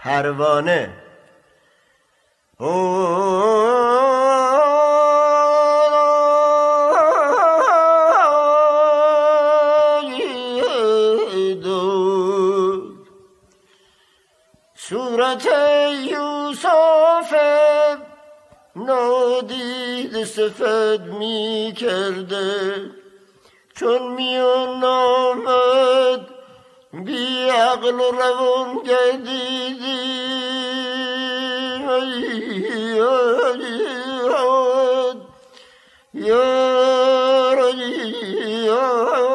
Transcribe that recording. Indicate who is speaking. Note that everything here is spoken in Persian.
Speaker 1: پروانه صورت یوسف نادید سفید می کرده، چون میان آمد بی عقل و روان گردیدی. یا